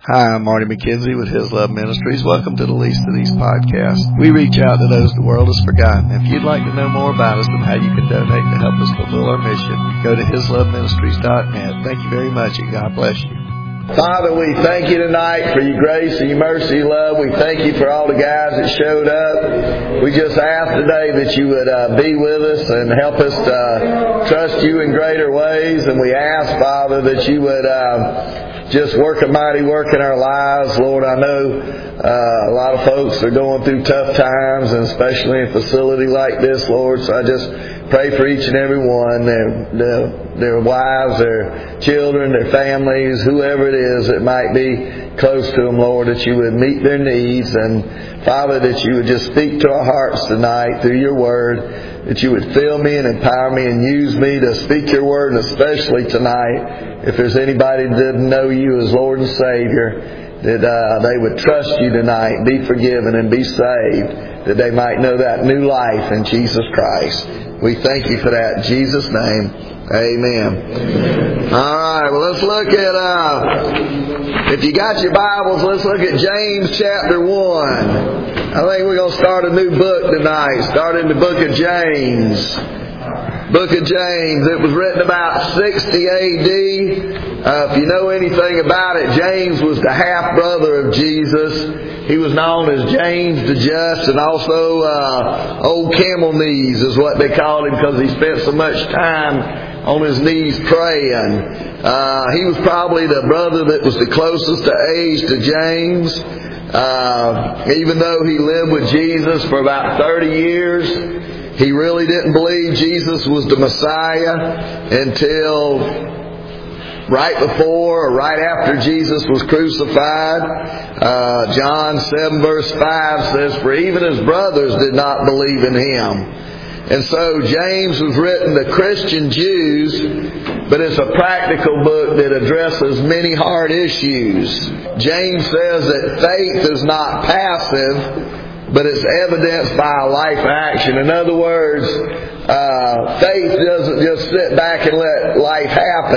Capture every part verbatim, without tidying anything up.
Hi, I'm Marty McKenzie with His Love Ministries. Welcome to the Least of These podcast. We reach out to those the world has forgotten. If you'd like to know more about us and how you can donate to help us fulfill our mission, go to his love ministries dot net. Thank you very much, and God bless you. Father, we thank you tonight for your grace and your mercy and love. We thank you for all the guys that showed up. We just ask today that you would uh, be with us and help us to uh, trust you in greater ways. And we ask, Father, that you would uh, just work a mighty work in our lives. Lord, I know uh, a lot of folks are going through tough times, and especially in a facility like this, Lord. So I just pray for each and every one, their, their, their wives, their children, their families, whoever it is that might be close to them, Lord, that you would meet their needs. And Father, that you would just speak to our hearts tonight through your word, that you would fill me and empower me and use me to speak your word, and especially tonight, if there's anybody that didn't know you as Lord and Savior, that uh, they would trust you tonight, be forgiven and be saved, that they might know that new life in Jesus Christ. We thank you for that in Jesus' name. Amen. All right, well, let's look at, uh, if you got your Bibles, let's look at James chapter one. I think we're going to start a new book tonight, start in the book of James. Book of James. It was written about sixty A D. Uh, if you know anything about it, James was the half-brother of Jesus. He was known as James the Just, and also uh, Old Camel Knees is what they called him, because he spent so much time on his knees praying. Uh, he was probably the brother that was the closest to age to James. Uh, even though he lived with Jesus for about thirty years, he really didn't believe Jesus was the Messiah until right before or right after Jesus was crucified. Uh, John seven verse five says, "For even his brothers did not believe in him." And so James was written to Christian Jews, but it's a practical book that addresses many hard issues. James says that faith is not passive, but it's evidenced by a life action. In other words, uh, faith doesn't just sit back and let life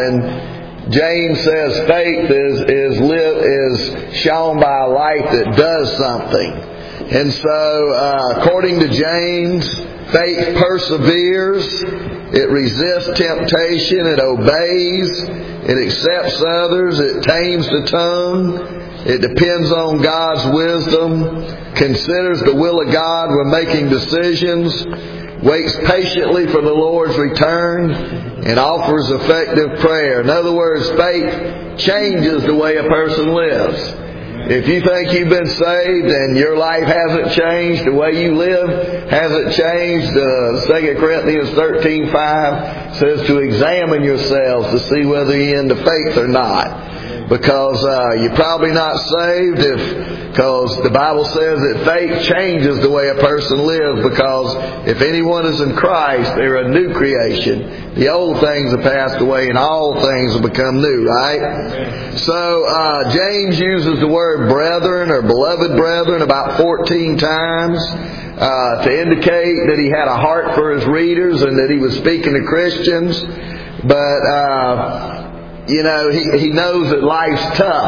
happen. James says faith is is live, is shown by a life that does something. And so, uh, according to James, faith perseveres, it resists temptation, it obeys, it accepts others, it tames the tongue, it depends on God's wisdom, considers the will of God when making decisions, waits patiently for the Lord's return, and offers effective prayer. In other words, faith changes the way a person lives. If you think you've been saved and your life hasn't changed, the way you live hasn't changed, uh, Second Corinthians thirteen five says to examine yourselves to see whether you're in the faith or not. Because uh, you're probably not saved if, because the Bible says that faith changes the way a person lives. Because if anyone is in Christ, they're a new creation. The old things have passed away and all things have become new, right? So uh, James uses the word brethren or beloved brethren about fourteen times uh, to indicate that he had a heart for his readers and that he was speaking to Christians. But uh, You know, he, he knows that life's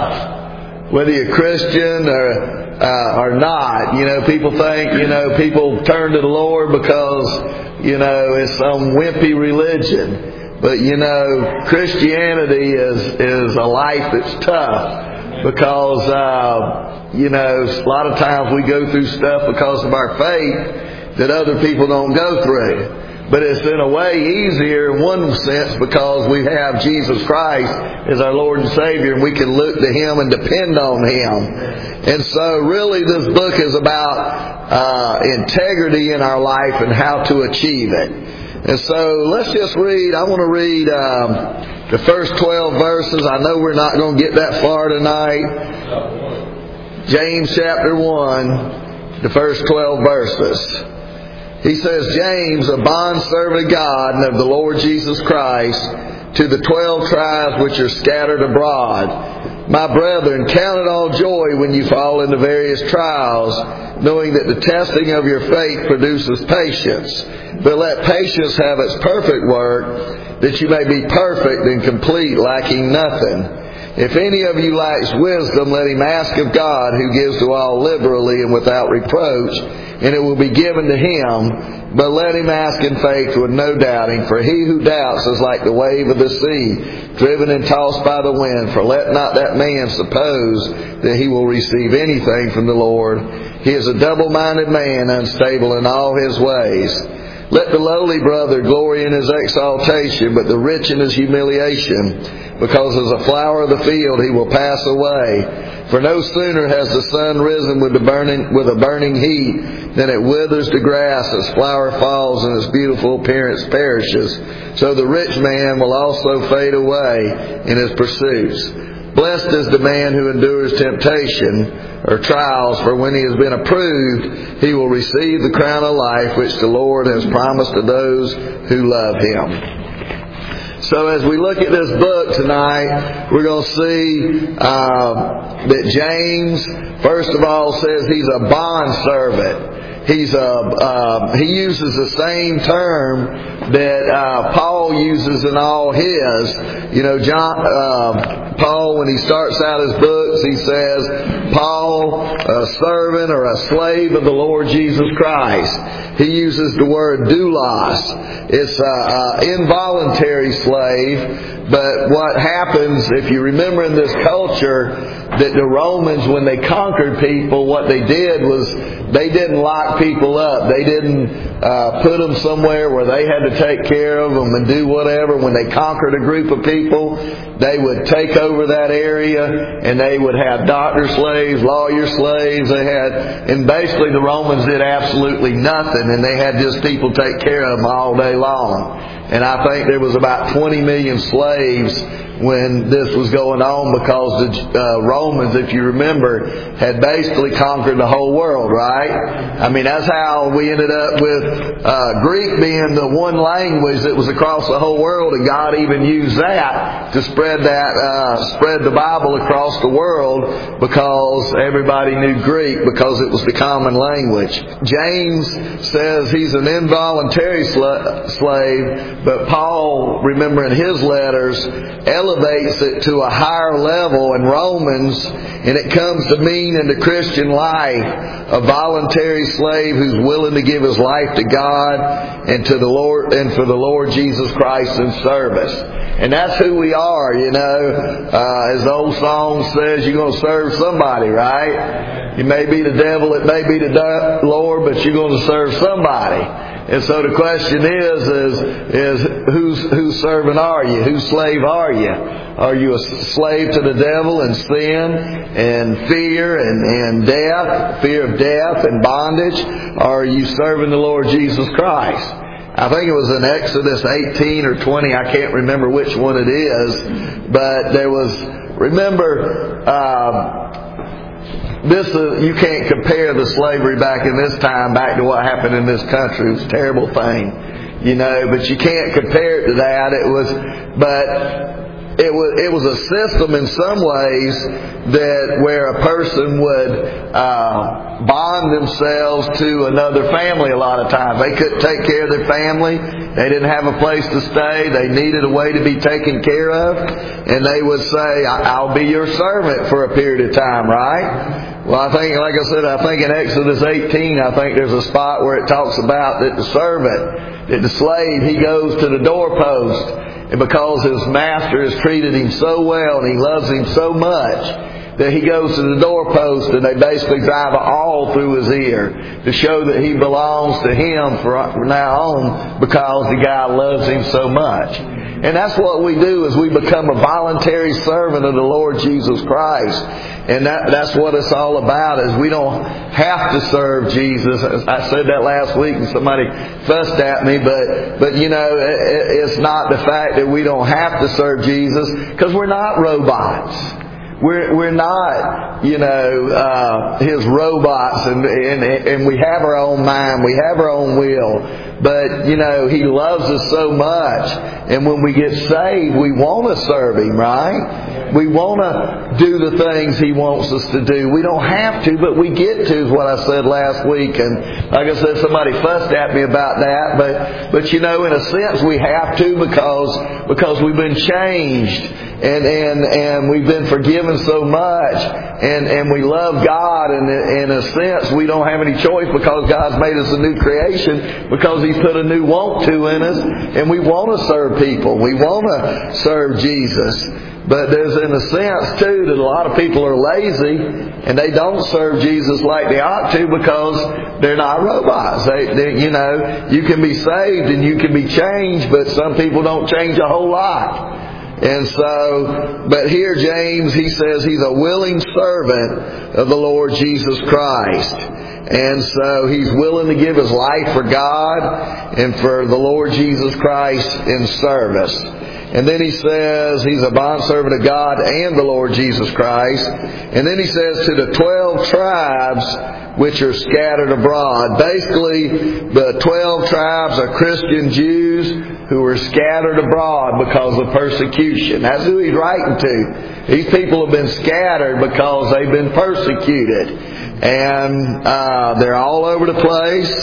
tough, whether you're Christian or uh, or not. You know, people think, you know, people turn to the Lord because, you know, it's some wimpy religion. But, you know, Christianity is, is a life that's tough because, uh, you know, a lot of times we go through stuff because of our faith that other people don't go through. But it's in a way easier in one sense because we have Jesus Christ as our Lord and Savior, and we can look to Him and depend on Him. And so really this book is about uh, integrity in our life and how to achieve it. And so let's just read, I want to read um, the first twelve verses. I know we're not going to get that far tonight. James chapter one, the first twelve verses. He says, James, a bondservant of God and of the Lord Jesus Christ, to the twelve tribes which are scattered abroad. My brethren, count it all joy when you fall into various trials, knowing that the testing of your faith produces patience. But let patience have its perfect work, that you may be perfect and complete, lacking nothing. If any of you lacks wisdom, let him ask of God, who gives to all liberally and without reproach, and it will be given to him. But let him ask in faith with no doubting. For he who doubts is like the wave of the sea, driven and tossed by the wind. For let not that man suppose that he will receive anything from the Lord. He is a double-minded man, unstable in all his ways. Let the lowly brother glory in his exaltation, but the rich in his humiliation, because as a flower of the field he will pass away. For no sooner has the sun risen with the burning with a burning heat than it withers the grass, its flower falls, and its beautiful appearance perishes. So the rich man will also fade away in his pursuits. Blessed is the man who endures temptation or trials, for when he has been approved, he will receive the crown of life which the Lord has promised to those who love him. So as we look at this book tonight, we're going to see uh, that James, first of all, says he's a bondservant. He's a, uh, he uses the same term that uh, Paul uses in all his. You know, John, uh, Paul, when he starts out his books, he says, Paul, a servant or a slave of the Lord Jesus Christ. He uses the word doulos. It's an involuntary slave. But what happens, if you remember in this culture, that the Romans, when they conquered people, what they did was they didn't lock people up. They didn't uh, put them somewhere where they had to take care of them and do whatever. When they conquered a group of people, they would take over that area and they would have doctor slaves, lawyer slaves. They had, and basically the Romans did absolutely nothing, and they had just people take care of them all day long. And I think there was about twenty million slaves when this was going on, because the uh, Romans, if you remember, had basically conquered the whole world, right? I mean, that's how we ended up with uh, Greek being the one language that was across the whole world, and God even used that to spread that, uh, spread the Bible across the world, because everybody knew Greek, because it was the common language. James says he's an involuntary sl- slave, but Paul, remember in his letters, elevates it to a higher level in Romans, and it comes to mean in the Christian life a voluntary slave who's willing to give his life to God and to the Lord, and for the Lord Jesus Christ in service. And that's who we are, you know. Uh, as the old song says, you're going to serve somebody, right? You may be the devil, it may be the Lord, but you're going to serve somebody. And so the question is, is, is whose, whose servant are you? Whose slave are you? Are you a slave to the devil and sin and fear and, and death, fear of death and bondage? Or are you serving the Lord Jesus Christ? I think it was in Exodus eighteen or twenty, I can't remember which one it is, but there was, remember, uh, this is, you can't compare the slavery back in this time back to what happened in this country. It was a terrible thing, you know, but you can't compare it to that. It was, but it was, it was a system in some ways that where a person would uh, bond themselves to another family a lot of times. They couldn't take care of their family. They didn't have a place to stay. They needed a way to be taken care of. And they would say, I'll be your servant for a period of time, right? Well, I think, like I said, I think in Exodus eighteen, I think there's a spot where it talks about that the servant, that the slave, he goes to the doorpost. And because his master has treated him so well and he loves him so much, that he goes to the doorpost and they basically drive an awl through his ear to show that he belongs to him from now on, because the guy loves him so much. And that's what we do, is we become a voluntary servant of the Lord Jesus Christ. And that, that's what it's all about, is we don't have to serve Jesus. I said that last week and somebody fussed at me, but, but you know, it, it's not the fact that we don't have to serve Jesus, because we're not robots. We're we're not, you know, uh, His robots, and, and and we have our own mind, we have our own will. But, you know, He loves us so much, and when we get saved, we want to serve Him, right? We want to do the things He wants us to do. We don't have to, but we get to, is what I said last week. And like I said, somebody fussed at me about that, but but you know, in a sense, we have to, because because we've been changed. and and and we've been forgiven so much, and and we love God, and in a sense we don't have any choice because God's made us a new creation, because He's put a new want to in us, and we want to serve people. We want to serve Jesus. But there's in a sense too that a lot of people are lazy and they don't serve Jesus like they ought to because they're not robots. They, they, you know, you can be saved and you can be changed, but some people don't change a whole lot. And so, but here James, he says he's a willing servant of the Lord Jesus Christ. And so he's willing to give his life for God and for the Lord Jesus Christ in service. And then he says he's a bondservant of God and the Lord Jesus Christ. And then he says to the twelve tribes which are scattered abroad. Basically, the twelve tribes are Christian Jews who are scattered abroad because of persecution. That's who he's writing to. These people have been scattered because they've been persecuted. And uh, they're all over the place.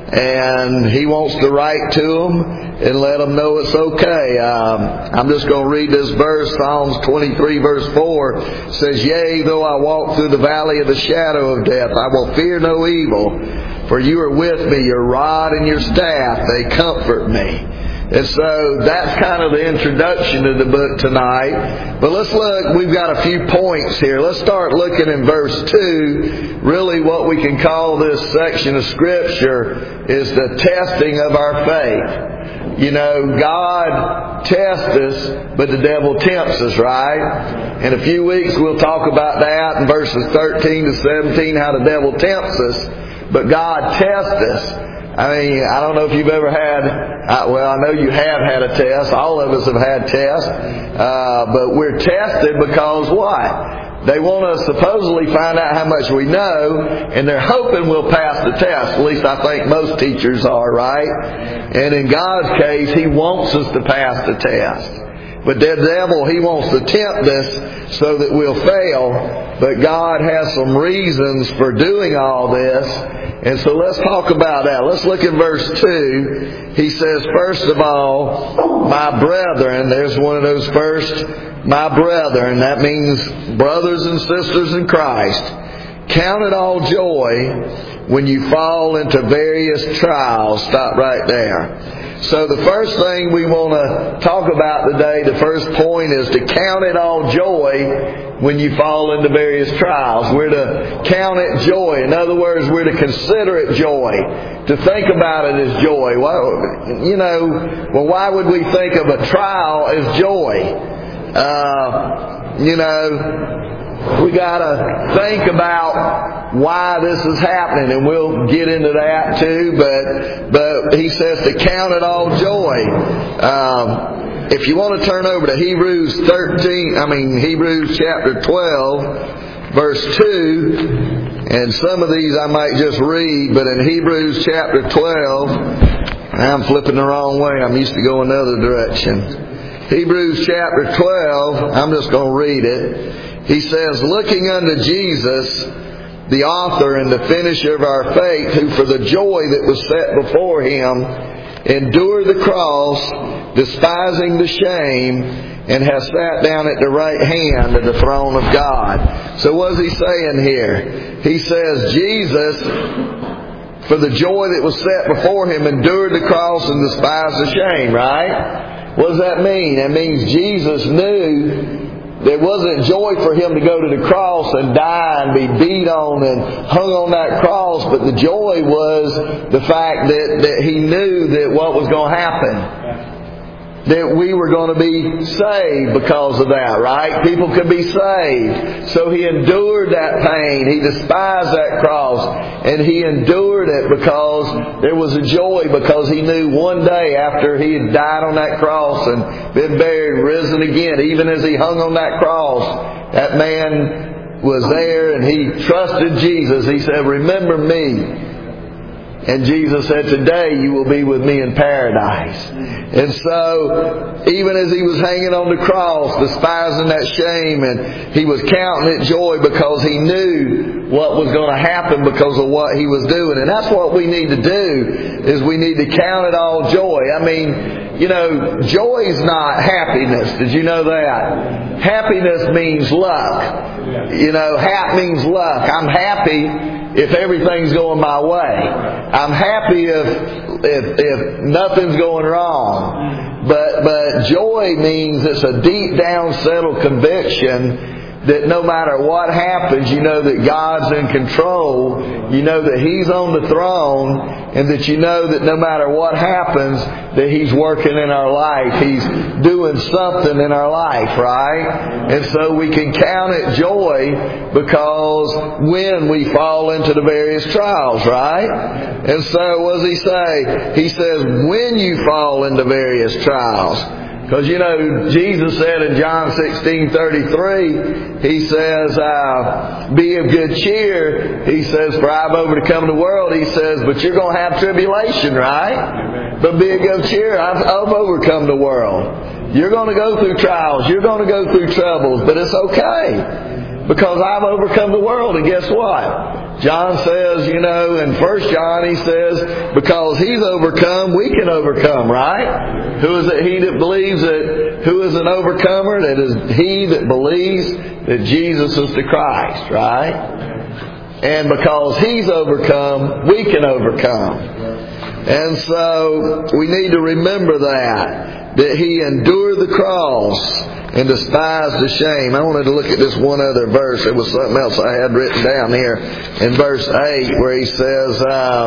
And he wants to write to them and let them know it's okay. Um, I'm just going to read this verse. Psalms twenty-three verse four says, "Yea, though I walk through the valley of the shadow of death, I will fear no evil. For you are with me, your rod and your staff, they comfort me." And so that's kind of the introduction to the book tonight. But let's look, we've got a few points here. Let's start looking in verse two. Really what we can call this section of Scripture is the testing of our faith. You know, God tests us, but the devil tempts us, right? In a few weeks we'll talk about that in verses thirteen to seventeen, how the devil tempts us. But God tests us. I mean, I don't know if you've ever had, uh, well, I know you have had a test. All of us have had tests. Uh, but we're tested because what? They want to supposedly find out how much we know, and they're hoping we'll pass the test. At least I think most teachers are, right? And in God's case, He wants us to pass the test. But the devil, he wants to tempt us so that we'll fail. But God has some reasons for doing all this. And so let's talk about that. Let's look at verse two. He says, first of all, my brethren. There's one of those first, my brethren. That means brothers and sisters in Christ. Count it all joy when you fall into various trials. Stop right there. So the first thing we want to talk about today, the first point, is to count it all joy when you fall into various trials. We're to count it joy. In other words, we're to consider it joy. To think about it as joy. Well, you know, well, why would we think of a trial as joy? Uh, you know... We got to think about why this is happening, and we'll get into that too. But but he says to count it all joy. Um, if you want to turn over to Hebrews thirteen, I mean Hebrews chapter twelve, verse two, and some of these I might just read. But in Hebrews chapter twelve, I'm flipping the wrong way. I'm used to going the other direction. Hebrews chapter twelve. I'm just going to read it. He says, looking unto Jesus, the author and the finisher of our faith, who for the joy that was set before Him endured the cross, despising the shame, and has sat down at the right hand of the throne of God. So what's he saying here? He says, Jesus, for the joy that was set before Him, endured the cross and despised the shame, right? What does that mean? That means Jesus knew there wasn't joy for Him to go to the cross and die and be beat on and hung on that cross, but the joy was the fact that, that He knew that what was going to happen. That we were going to be saved because of that, right? People could be saved. So He endured that pain. He despised that cross. And He endured it because there was a joy, because He knew one day after He had died on that cross and been buried, risen again, even as He hung on that cross, that man was there and he trusted Jesus. He said, remember me And Jesus said, today you will be with me in paradise. And so, even as he was hanging on the cross, despising that shame, and he was counting it joy because he knew what was going to happen because of what he was doing. And that's what we need to do, is we need to count it all joy. I mean, you know, joy is not happiness. Did you know that? Happiness means luck. You know, hap means luck. I'm happy if everything's going my way. I'm happy if if, if nothing's going wrong. But but joy means it's a deep down settled conviction that no matter what happens, you know that God's in control. You know that He's on the throne, and that you know that no matter what happens, that He's working in our life. He's doing something in our life, right? And so we can count it joy because when we fall into the various trials, right? And so what does He say? He says, when you fall into various trials. Because, you know, Jesus said in John sixteen thirty-three, He says, uh, be of good cheer. He says, for I've overcome the world. He says, but you're going to have tribulation, right? Amen. But be of good cheer. I've, I've overcome the world. You're going to go through trials. You're going to go through troubles. But it's okay. Because I've overcome the world. And guess what? John says, you know, in First John he says, because He's overcome, we can overcome, right? Who is it? He that believes that, who is an overcomer? That is he that believes that Jesus is the Christ, right? And because He's overcome, we can overcome. And so we need to remember that, that He endured the cross and despised the shame. I wanted to look at this one other verse. It was something else I had written down here in verse eight, where he says,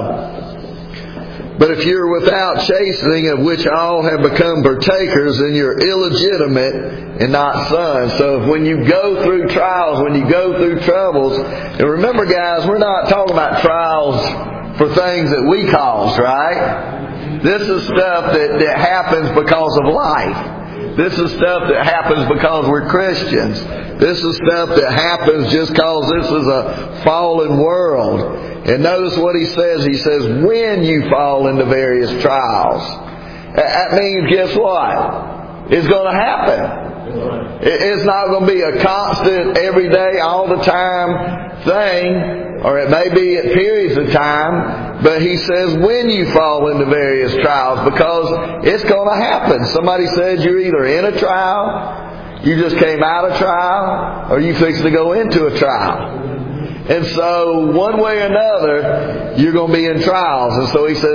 uh, but if you're without chastening, of which all have become partakers, then you're illegitimate and not sons. So if when you go through trials, when you go through troubles, and remember guys, we're not talking about trials for things that we caused, right? This is stuff that, that happens because of life. This is stuff that happens because we're Christians. This is stuff that happens just because this is a fallen world. And notice what he says. He says, when you fall into various trials. That means, guess what? It's going to happen. It's not going to be a constant, everyday, all the time thing. Or it may be at periods of time, but he says when you fall into various trials, because it's going to happen. Somebody said you're either in a trial, you just came out of trial, or you fix to go into a trial. And so one way or another, you're going to be in trials. And so he says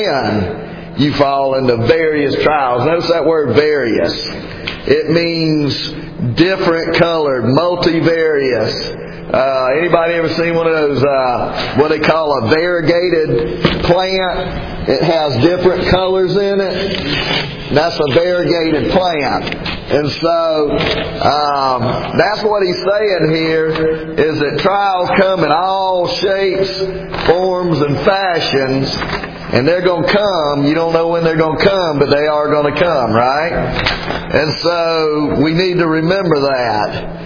when you fall into various trials. Notice that word various. It means different colored, multivarious. Uh, anybody ever seen one of those, uh, what they call a variegated plant? It has different colors in it. That's a variegated plant. And so, um, that's what he's saying here, is that trials come in all shapes, forms, and fashions. And they're going to come. You don't know when they're going to come, but they are going to come, right? And so, we need to remember that.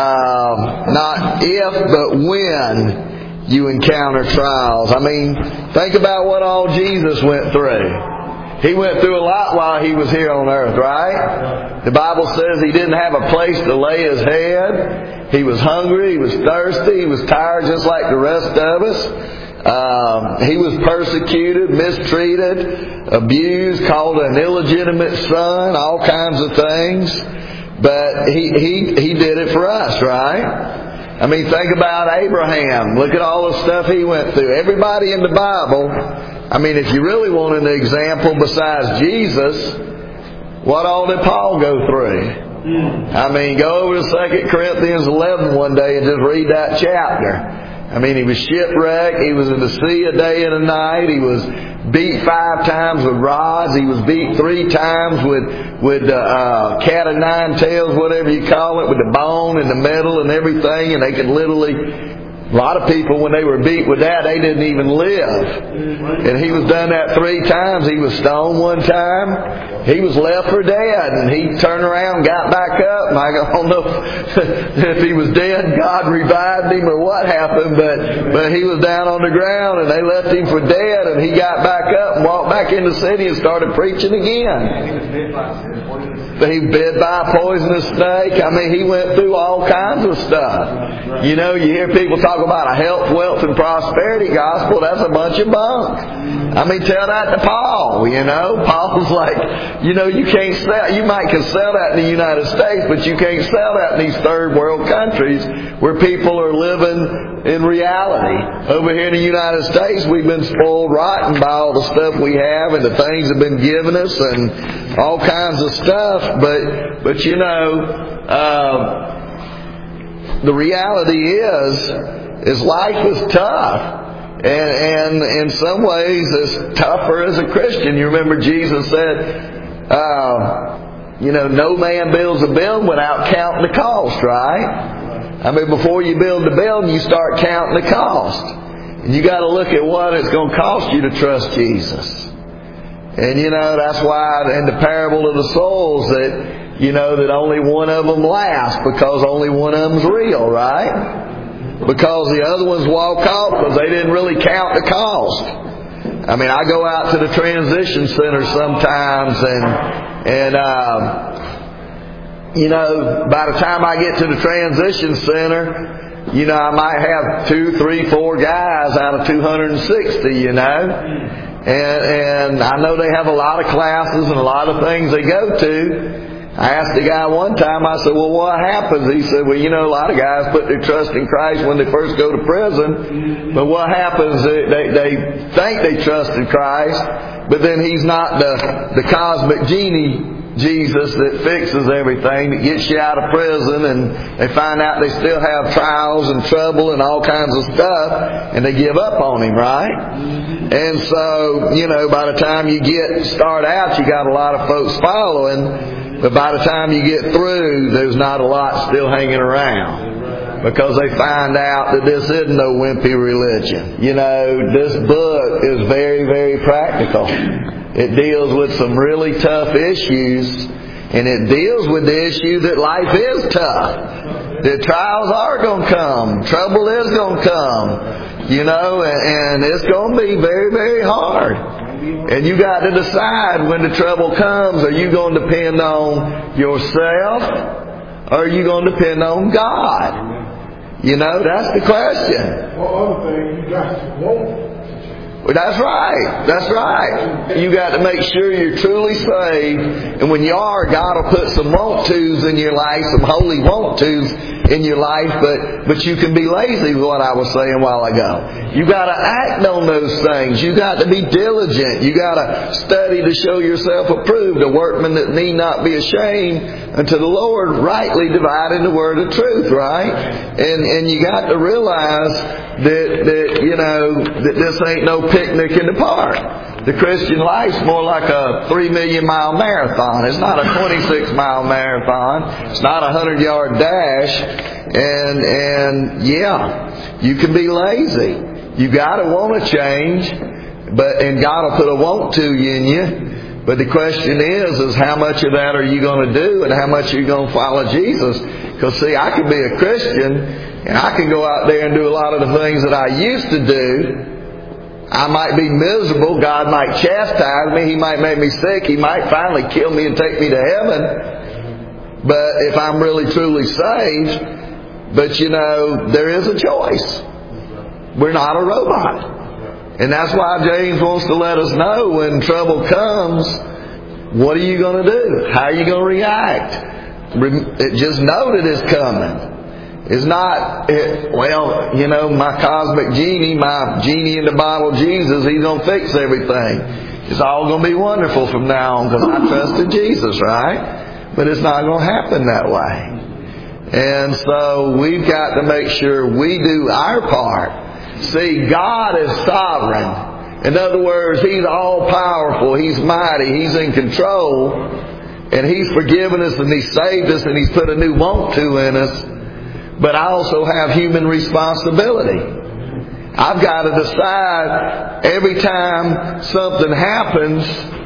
Um, not if, but when you encounter trials. I mean, think about what all Jesus went through. He went through a lot while He was here on earth, right? The Bible says He didn't have a place to lay His head. He was hungry, He was thirsty, He was tired just like the rest of us. Um, he was persecuted, mistreated, abused, called an illegitimate son, all kinds of things. But he, he, he did it for us, right? I mean, think about Abraham. Look at all the stuff he went through. Everybody in the Bible, I mean, if you really want an example besides Jesus, what all did Paul go through? I mean, go over to Second Corinthians eleven one day and just read that chapter. I mean, he was shipwrecked. He was in the sea a day and a night. He was beat five times with rods. He was beat three times with with the uh, cat of nine tails, whatever you call it, with the bone and the metal and everything. And they could literally A lot of people, when they were beat with that, they didn't even live. And he was done that three times. He was stoned one time. He was left for dead. And he turned around and got back up. And I don't know if he was dead, God revived him or what happened. But, but he was down on the ground and they left him for dead. And he got back up and walked back in the city and started preaching again. He was bit by a poisonous snake. I mean, he went through all kinds of stuff. You know, you hear people talk about a health, wealth, and prosperity gospel. That's a bunch of bunk. I mean, tell that to Paul, you know. Paul's like, you know, you can't sell, you might can sell that in the United States, but you can't sell that in these third world countries where people are living in reality. Over here in the United States, we've been spoiled rotten by all the stuff we have and the things have been given us and all kinds of stuff. But, but you know, uh, the reality is, is life is tough. And, and in some ways it's tougher as a Christian. You remember Jesus said, uh, you know, no man builds a building without counting the cost, right? I mean, before you build the building, you start counting the cost. And you got to look at what it's going to cost you to trust Jesus. And you know, that's why in the parable of the souls that, you know, that only one of them lasts because only one of them's real, right? Because the other ones walk off because they didn't really count the cost. I mean, I go out to the transition center sometimes and, and, um, you know, by the time I get to the transition center, you know, I might have two, three, four guys out of two hundred sixty, you know. And, and I know they have a lot of classes and a lot of things they go to. I asked the guy one time, I said, well, what happens? He said, well, you know, a lot of guys put their trust in Christ when they first go to prison. But what happens, they, they, they think they trust in Christ, but then He's not the, the cosmic genie Jesus that fixes everything, that gets you out of prison, and they find out they still have trials and trouble and all kinds of stuff, and they give up on Him, right? And so, you know, by the time you get start out, you got a lot of folks following, but by the time you get through, there's not a lot still hanging around. Because they find out that this isn't no wimpy religion. You know, this book is very, very practical. It deals with some really tough issues, and it deals with the issue that life is tough. The trials are going to come. Trouble is going to come. You know, and, and it's going to be very, very hard. And you got to decide when the trouble comes, are you going to depend on yourself, or are you going to depend on God? You know, that's the question. Well, other thing, you got to want. Well, that's right. That's right. You got to make sure you're truly saved. And when you are, God will put some want-tos in your life, some holy want-tos in your life. But, but you can be lazy, what I was saying a while ago. You got to act on those things. You got to be diligent. You got to study to show yourself approved, a workman that need not be ashamed unto the Lord, rightly dividing the word of truth, right? And, and you got to realize that, that, you know, that this ain't no picnic in the park. The Christian life's more like a three million mile marathon. It's not a twenty-six mile marathon. It's not a hundred yard dash. And, and yeah, you can be lazy. You gotta want to change, but, and God will put a want to in you. But the question is, is how much of that are you going to do, and how much are you going to follow Jesus? Because see, I could be a Christian, and I can go out there and do a lot of the things that I used to do. I might be miserable. God might chastise me. He might make me sick. He might finally kill me and take me to heaven. But if I'm really truly saved, but you know, there is a choice. We're not a robot. And that's why James wants to let us know when trouble comes, what are you going to do? How are you going to react? Just know that it's coming. It's not, it, well, you know, my cosmic genie, my genie in the bottle, Jesus, He's going to fix everything. It's all going to be wonderful from now on because I trusted Jesus, right? But it's not going to happen that way. And so we've got to make sure we do our part. See, God is sovereign. In other words, He's all powerful. He's mighty. He's in control. And He's forgiven us and He's saved us and He's put a new want to in us. but I also have human responsibility. I've got to decide every time something happens,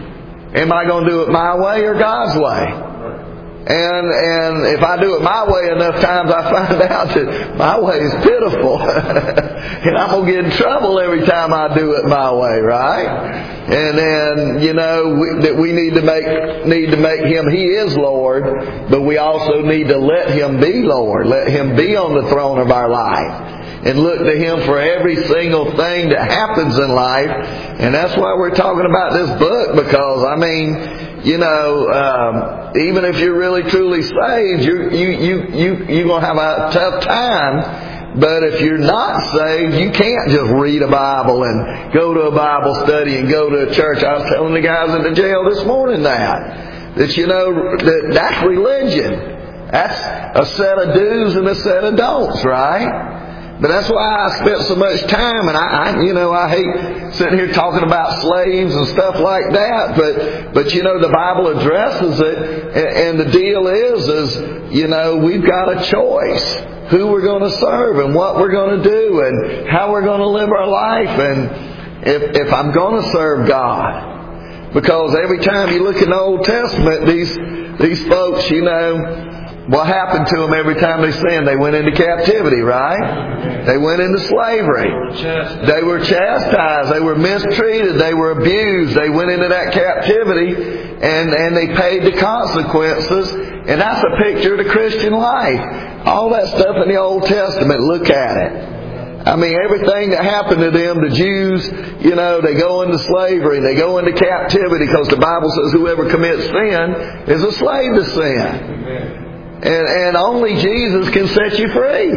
am I going to do it my way or God's way? And and if I do it my way enough times, I find out that my way is pitiful. And I'm going to get in trouble every time I do it my way, right? And then, you know, we, that we need to make need to make Him, He is Lord, but we also need to let Him be Lord. Let Him be on the throne of our life. And look to Him for every single thing that happens in life. And that's why we're talking about this book, because, I mean, you know, um, even if you're really truly saved, you you you you you're gonna have a tough time. But if you're not saved, you can't just read a Bible and go to a Bible study and go to a church. I was telling the guys in the jail this morning that that you know that that's religion. That's a set of do's and a set of don'ts, right? But that's why I spent so much time, and I, I, you know, I hate sitting here talking about slaves and stuff like that. But, but you know, the Bible addresses it, and, and the deal is, is you know, we've got a choice who we're going to serve and what we're going to do and how we're going to live our life. And if if I'm going to serve God, because every time you look in the Old Testament, these these folks, you know. What happened to them every time they sinned? They went into captivity, right? They went into slavery. They were chastised. They were mistreated. They were abused. They went into that captivity and, and they paid the consequences. And that's a picture of the Christian life. All that stuff in the Old Testament, look at it. I mean, everything that happened to them, the Jews, you know, they go into slavery, they go into captivity because the Bible says whoever commits sin is a slave to sin. And, and only Jesus can set you free.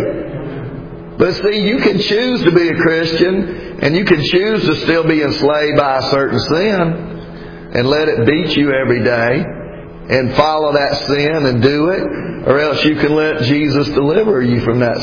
But see, you can choose to be a Christian, and you can choose to still be enslaved by a certain sin, and let it beat you every day, and follow that sin and do it, or else you can let Jesus deliver you from that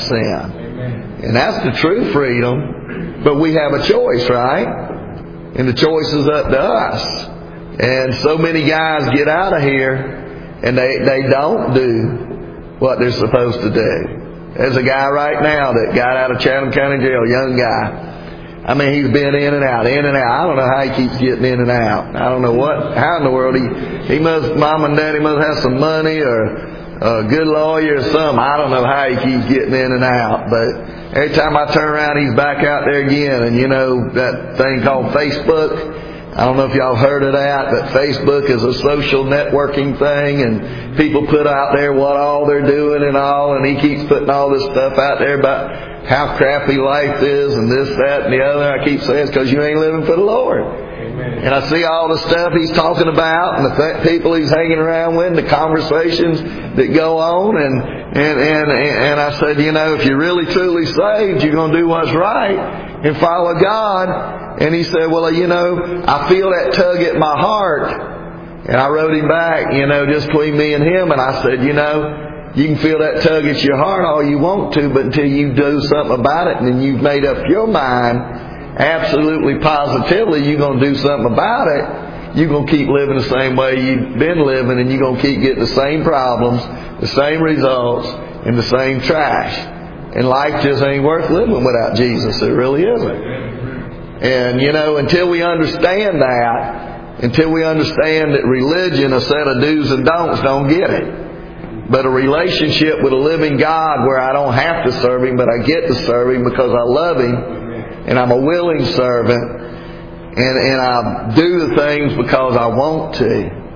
sin. And that's the true freedom. But we have a choice, right? And the choice is up to us. And so many guys get out of here, and they, they don't do what they're supposed to do. There's a guy right now that got out of Chatham County Jail, young guy. I mean, he's been in and out, in and out. I don't know how he keeps getting in and out. I don't know what, how in the world he, he must, mom and daddy must have some money or a good lawyer or something. I don't know how he keeps getting in and out. But every time I turn around, he's back out there again. And you know, that thing called Facebook, I don't know if y'all heard of that, but Facebook is a social networking thing, and people put out there what all they're doing and all, and he keeps putting all this stuff out there about how crappy life is and this, that, and the other. I keep saying it's because you ain't living for the Lord. Amen. And I see all the stuff he's talking about and the th- people he's hanging around with, the conversations that go on, and, and, and, and I said, you know, if you're really truly saved, you're going to do what's right and follow God. And he said, well, you know, I feel that tug at my heart. And I wrote him back, you know, just between me and him. And I said, you know, you can feel that tug at your heart all you want to, but until you do something about it and then you've made up your mind, absolutely positively you're going to do something about it, you're going to keep living the same way you've been living, and you're going to keep getting the same problems, the same results, and the same trash. And life just ain't worth living without Jesus. It really isn't. And, you know, until we understand that, until we understand that religion, a set of do's and don'ts, don't get it. But a relationship with a living God where I don't have to serve Him, but I get to serve Him because I love Him, and I'm a willing servant, and, and I do the things because I want to.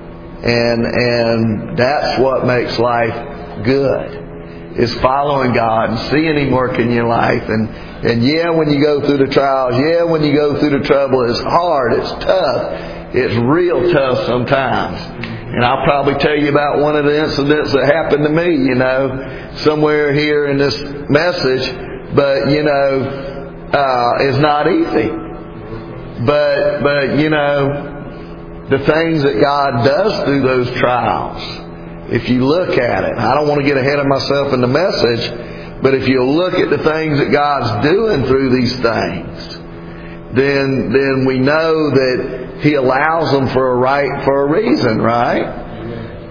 And, and that's what makes life good, is following God and seeing Him work in your life. And, and yeah, when you go through the trials, yeah, when you go through the trouble, it's hard, it's tough, it's real tough sometimes. And I'll probably tell you about one of the incidents that happened to me, you know, somewhere here in this message. But, you know, uh, it's not easy. But, but, you know, the things that God does through those trials, if you look at it, I don't want to get ahead of myself in the message, but if you look at the things that God's doing through these things, then then we know that He allows them for a right, for a reason, right?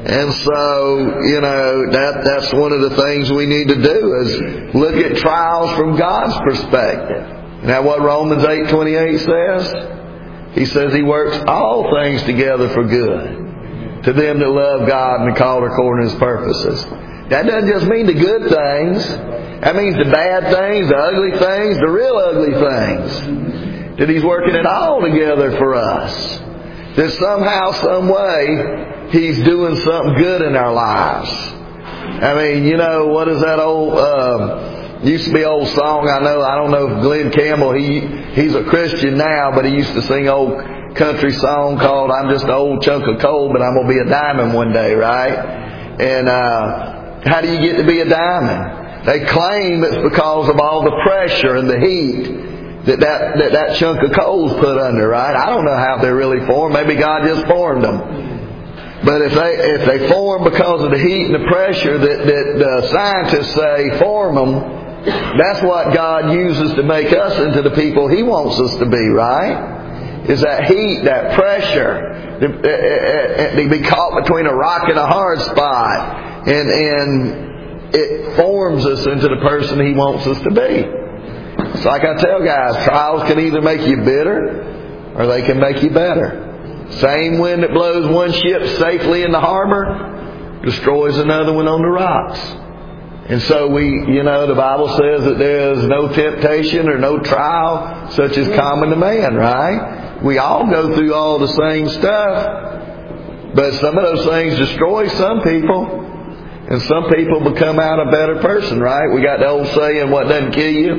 And so, you know, that that's one of the things we need to do is look at trials from God's perspective. Isn't that what Romans eight twenty-eight says? He says He works all things together for good to them that love God and are called according to His purposes. That doesn't just mean the good things. That means the bad things, the ugly things, the real ugly things. That He's working it all together for us. That somehow, some way, He's doing something good in our lives. I mean, you know, what is that old, uh, used to be old song, I know, I don't know if Glenn Campbell, he he's a Christian now, but he used to sing old country song called I'm Just an Old Chunk of Coal, but I'm going to be a diamond one day, right? And uh, how do you get to be a diamond? They claim it's because of all the pressure and the heat that that, that, that chunk of coal's put under, right? I don't know how they're really formed. Maybe God just formed them. But if they if they form because of the heat and the pressure that, that the scientists say form them, that's what God uses to make us into the people He wants us to be, right? Is that heat, that pressure, to be caught between a rock and a hard spot. And, and it forms us into the person He wants us to be. It's like I tell guys, trials can either make you bitter or they can make you better. Same wind that blows one ship safely in the harbor destroys another one on the rocks. And so we, you know, the Bible says that there is no temptation or no trial such as common to man, right? We all go through all the same stuff. But some of those things destroy some people. And some people become out a better person, right? We got the old saying, what doesn't kill you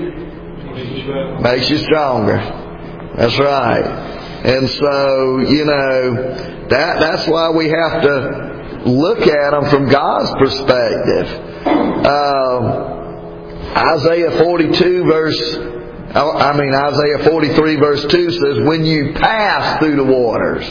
makes you stronger. That's right. And so, you know, that that's why we have to look at them from God's perspective. Uh, Isaiah forty-two verse, I mean Isaiah forty-three verse two says, when you pass through the waters,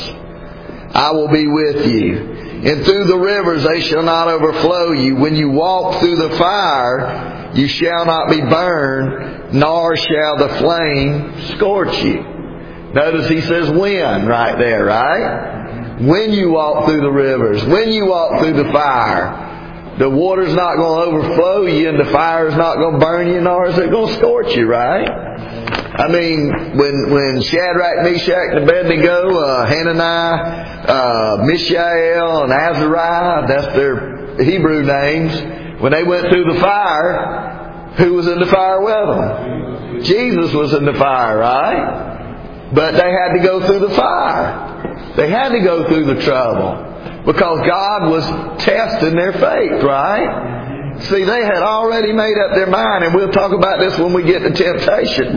I will be with you. And through the rivers they shall not overflow you. When you walk through the fire, you shall not be burned, nor shall the flame scorch you. Notice He says when right there, right? When you walk through the rivers, when you walk through the fire, the water's not going to overflow you and the fire's not going to burn you, nor is it going to scorch you, right? I mean, when when Shadrach, Meshach, and Abednego, uh, Hananiah, uh, Mishael, and Azariah, that's their Hebrew names, when they went through the fire, who was in the fire with them? Jesus was in the fire, right? But they had to go through the fire. They had to go through the trouble. Because God was testing their faith, right? See, they had already made up their mind, and we'll talk about this when we get to temptation.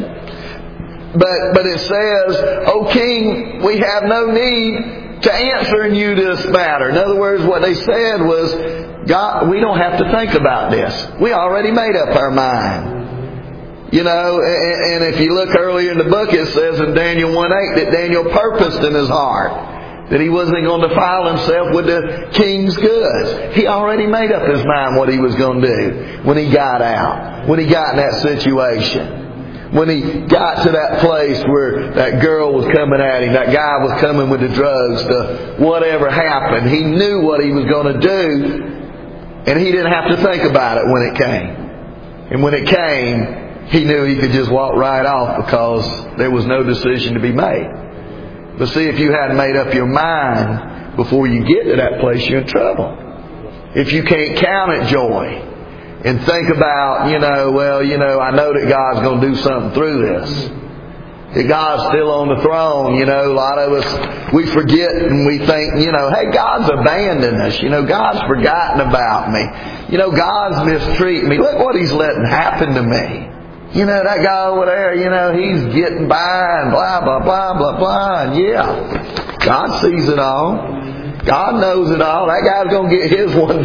But but it says, O King, we have no need to answering you this matter. In other words, what they said was, God, we don't have to think about this. We already made up our mind. You know, and if you look earlier in the book, it says in Daniel one eight that Daniel purposed in his heart that he wasn't going to defile himself with the king's goods. He already made up his mind what he was going to do when he got out, when he got in that situation. When he got to that place where that girl was coming at him, that guy was coming with the drugs, the whatever happened, he knew what he was going to do, and he didn't have to think about it when it came. And when it came, he knew he could just walk right off because there was no decision to be made. But see, if you hadn't made up your mind before you get to that place, you're in trouble. If you can't count it joy and think about, you know, well, you know, I know that God's going to do something through this. That God's still on the throne, you know, a lot of us, we forget and we think, you know, hey, God's abandoned us. You know, God's forgotten about me. You know, God's mistreating me. Look what He's letting happen to me. You know, that guy over there, you know, he's getting by and blah, blah, blah, blah, blah. And yeah, God sees it all. God knows it all. That guy's going to get his one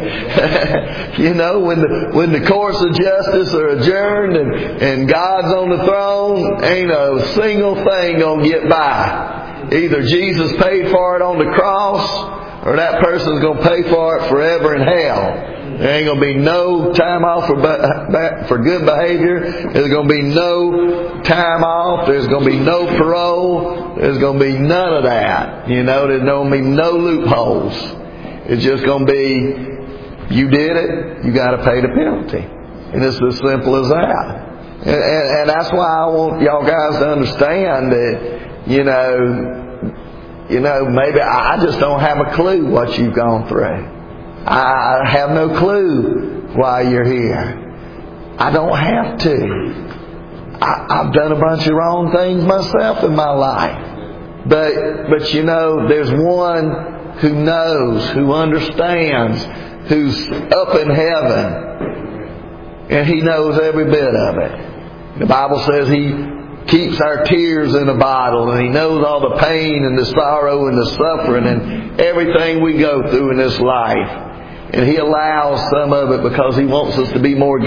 day. You know, when the when the courts of justice are adjourned and, and God's on the throne, ain't a single thing going to get by. Either Jesus paid for it on the cross, or that person's going to pay for it forever in hell. There ain't going to be no time off for for good behavior. There's going to be no time off. There's going to be no parole. There's going to be none of that. You know, there's going to be no loopholes. It's just going to be, you did it, you got to pay the penalty. And it's as simple as that. And, and, and that's why I want y'all guys to understand that, you know, you know, maybe I just don't have a clue what you've gone through. I have no clue why you're here. I don't have to. I, I've done a bunch of wrong things myself in my life. But, but you know, there's one who knows, who understands, who's up in heaven. And He knows every bit of it. The Bible says He keeps our tears in a bottle, and He knows all the pain and the sorrow and the suffering and everything we go through in this life. And He allows some of it because He wants us to be more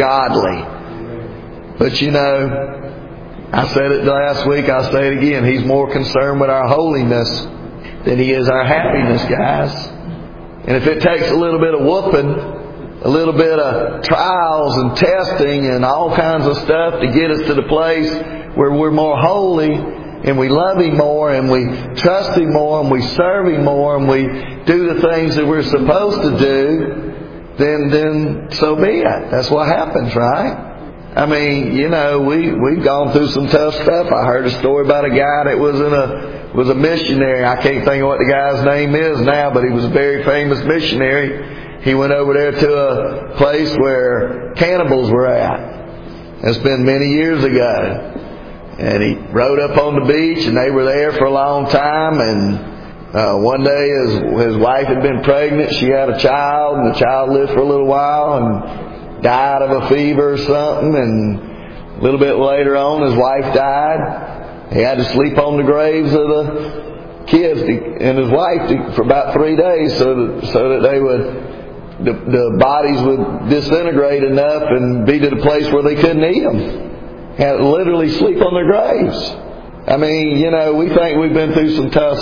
godly. But you know, I said it last week, I'll say it again, He's more concerned with our holiness than He is our happiness, guys. And if it takes a little bit of whooping, a little bit of trials and testing and all kinds of stuff to get us to the place where we're more holy and we love Him more and we trust Him more and we serve Him more and we do the things that we're supposed to do, then then so be it. That's what happens, right? I mean, you know, we, we've gone through some tough stuff. I heard a story about a guy that was in a was a missionary. I can't think of what the guy's name is now, but he was a very famous missionary. He went over there to a place where cannibals were at. It's been many years ago. And he rode up on the beach, and they were there for a long time. And uh, one day his, his wife had been pregnant. She had a child, and the child lived for a little while and died of a fever or something. And a little bit later on, his wife died. He had to sleep on the graves of the kids and his wife for about three days so that, so that they would... The, the bodies would disintegrate enough and be to the place where they couldn't eat them. Had to literally sleep on their graves. I mean, you know, we think we've been through some tough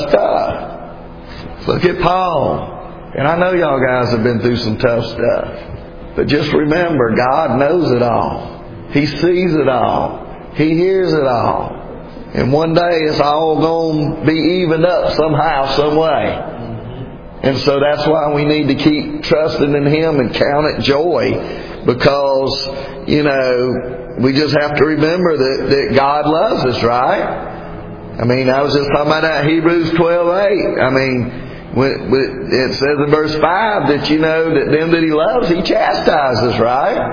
stuff. Look at Paul. And I know y'all guys have been through some tough stuff. But just remember, God knows it all. He sees it all. He hears it all. And one day it's all going to be evened up somehow, some way. And so that's why we need to keep trusting in Him and count it joy. Because, you know, we just have to remember that, that God loves us, right? I mean, I was just talking about that Hebrews twelve eight. I mean, when, when it says in verse five that, you know, that them that He loves, He chastises,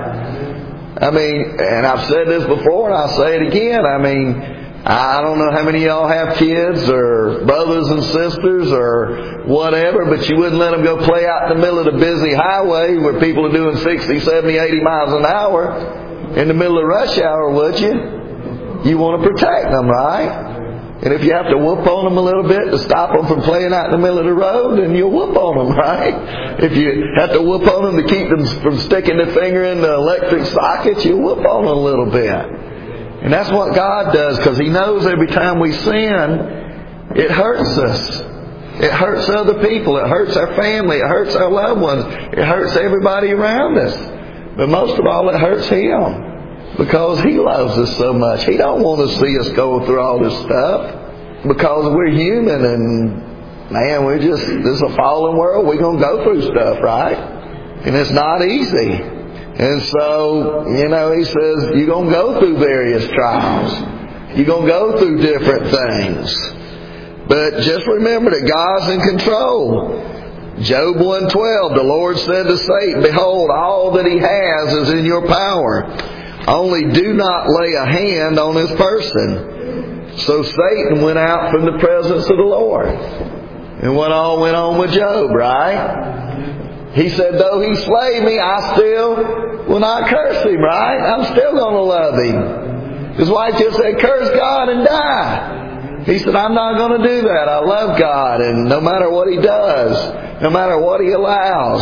right? I mean, and I've said this before and I'll say it again. I mean, I don't know how many of y'all have kids or brothers and sisters or whatever, but you wouldn't let them go play out in the middle of the busy highway where people are doing sixty, seventy, eighty miles an hour in the middle of rush hour, would you? You want to protect them, right? And if you have to whoop on them a little bit to stop them from playing out in the middle of the road, then you'll whoop on them, right? If you have to whoop on them to keep them from sticking their finger in the electric sockets, you whoop on them a little bit. And that's what God does, because He knows every time we sin, it hurts us. It hurts other people. It hurts our family. It hurts our loved ones. It hurts everybody around us. But most of all, it hurts Him, because He loves us so much. He don't want to see us go through all this stuff, because we're human and, man, we're just, this is a fallen world. We're going to go through stuff, right? And it's not easy. And so, you know, He says, you're going to go through various trials. You're going to go through different things. But just remember that God's in control. Job one twelve, the Lord said to Satan, behold, all that He has is in your power. Only do not lay a hand on His person. So Satan went out from the presence of the Lord. And what all went on with Job, right? He said, though He slay me, I still will not curse Him, right? I'm still going to love Him. His wife just said, curse God and die. He said, I'm not going to do that. I love God, and no matter what He does, no matter what He allows,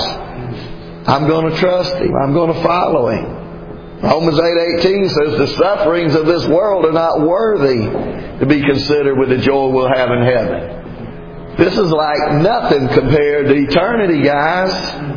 I'm going to trust Him. I'm going to follow Him. Romans eight eighteen says, the sufferings of this world are not worthy to be considered with the joy we'll have in heaven. This is like nothing compared to eternity, guys.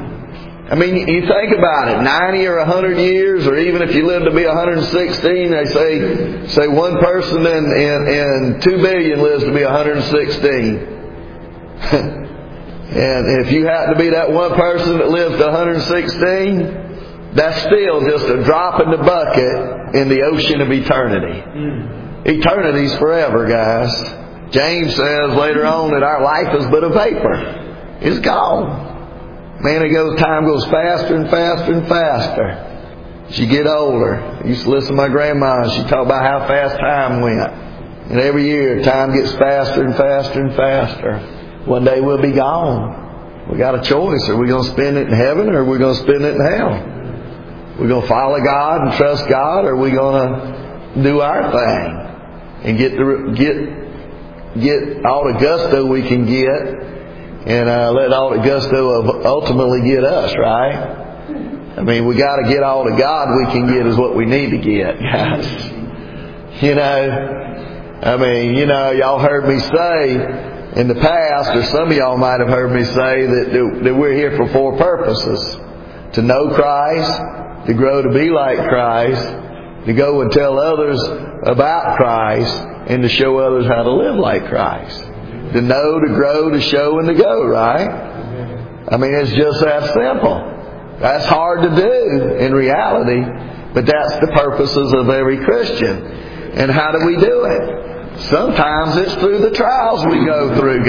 I mean, you think about it, ninety or a hundred years, or even if you live to be one hundred sixteen, they say say one person in, in, in two billion lives to be one hundred sixteen. And if you happen to be that one person that lives to one hundred sixteen, that's still just a drop in the bucket in the ocean of eternity. Mm. Eternity's forever, guys. James says later on that our life is but a vapor. It's gone. Man, it goes, time goes faster and faster and faster. As you get older, I used to listen to my grandma. She talked about how fast time went. And every year, time gets faster and faster and faster. One day we'll be gone. We got a choice. Are we going to spend it in heaven or are we going to spend it in hell? We're going to follow God and trust God, or are we going to do our thing and get the, get get all the gusto we can get, and uh, let all the gusto ultimately get us, right? I mean, we got to get all the God we can get is what we need to get, guys. You know, I mean, you know, y'all heard me say in the past, or some of y'all might have heard me say that that we're here for four purposes: to know Christ, to grow to be like Christ, to go and tell others about Christ, and to show others how to live like Christ. To know, to grow, to show, and to go, right? I mean, it's just that simple. That's hard to do in reality, but that's the purposes of every Christian. And how do we do it? Sometimes it's through the trials we go through,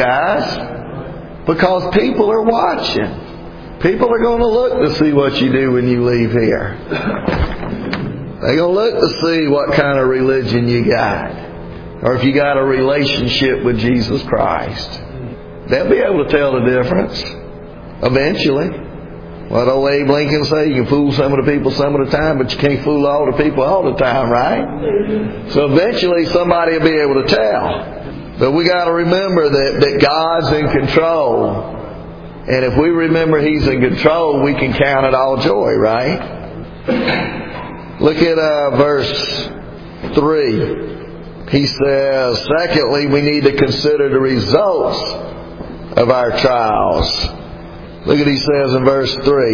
guys, because people are watching. People are going to look to see what you do when you leave here. They're going to look to see what kind of religion you got, or if you got a relationship with Jesus Christ. They'll be able to tell the difference eventually. What old Abe Lincoln say? You can fool some of the people some of the time, but you can't fool all the people all the time, right? So eventually somebody will be able to tell. But we got to remember that, that God's in control. And if we remember He's in control, we can count it all joy, right? Look at uh, verse three. He says, secondly, we need to consider the results of our trials. Look at what he says in verse three.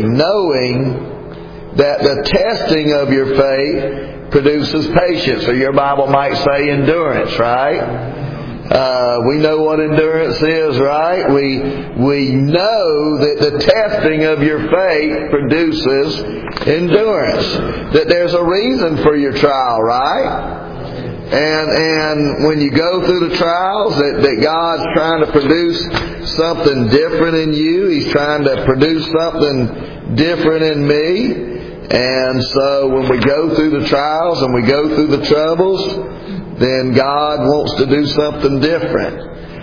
Knowing that the testing of your faith produces patience. Or your Bible might say endurance, right? Uh, we know what endurance is, right? We we know that the testing of your faith produces endurance. That there's a reason for your trial, right? And and when you go through the trials, that, that God's trying to produce something different in you. He's trying to produce something different in me. And so when we go through the trials and we go through the troubles, then God wants to do something different.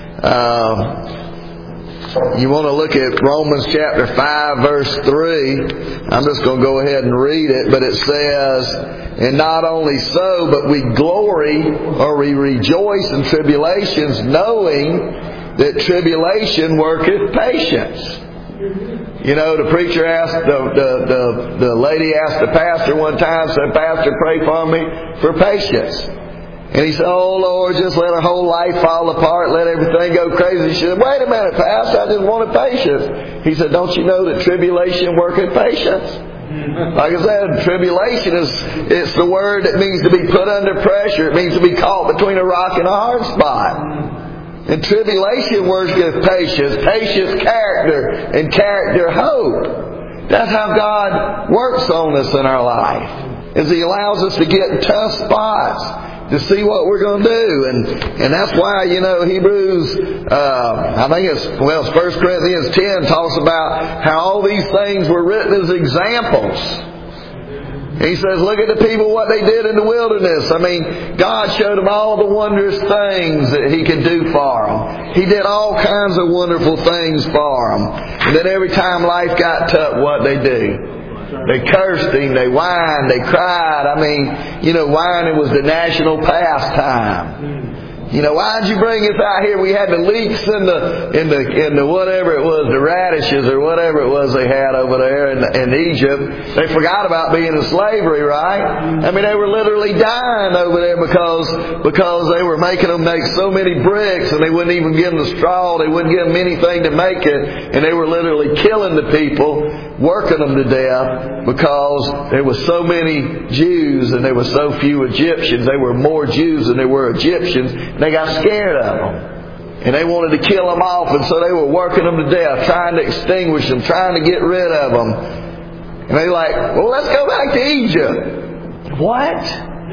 Uh, you want to look at Romans chapter five, verse three. I'm just going to go ahead and read it. But it says, and not only so, but we glory or we rejoice in tribulations, knowing that tribulation worketh patience. You know, the preacher asked, the, the, the, the lady asked the pastor one time, said, Pastor, pray for me for patience. And he said, oh Lord, just let her whole life fall apart, let everything go crazy. She said, wait a minute, Pastor, I just wanted patience. He said, don't you know that tribulation worketh patience? Like I said, tribulation is it's the word that means to be put under pressure. It means to be caught between a rock and a hard spot. And tribulation worketh patience, patience character, and character hope. That's how God works on us in our life, is He allows us to get in tough spots to see what we're going to do. And and that's why, you know, Hebrews, uh, I think it's, well, it's First Corinthians ten talks about how all these things were written as examples. He says, look at the people, what they did in the wilderness. I mean, God showed them all the wondrous things that He could do for them. He did all kinds of wonderful things for them. And then every time life got tough, what they do? They cursed Him, they whined, they cried. I mean, you know, whining was the national pastime. You know, why'd you bring us out here? We had the leeks in the in the in the whatever it was, the radishes or whatever it was they had over there in, in Egypt. They forgot about being in slavery, right? I mean, they were literally dying over there because because they were making them make so many bricks, and they wouldn't even give them the straw. They wouldn't give them anything to make it, and they were literally killing the people, working them to death because there were so many Jews and there were so few Egyptians. They were more Jews than there were Egyptians. They got scared of them. And they wanted to kill them off, and so they were working them to death, trying to extinguish them, trying to get rid of them. And they're like, well, let's go back to Egypt. What?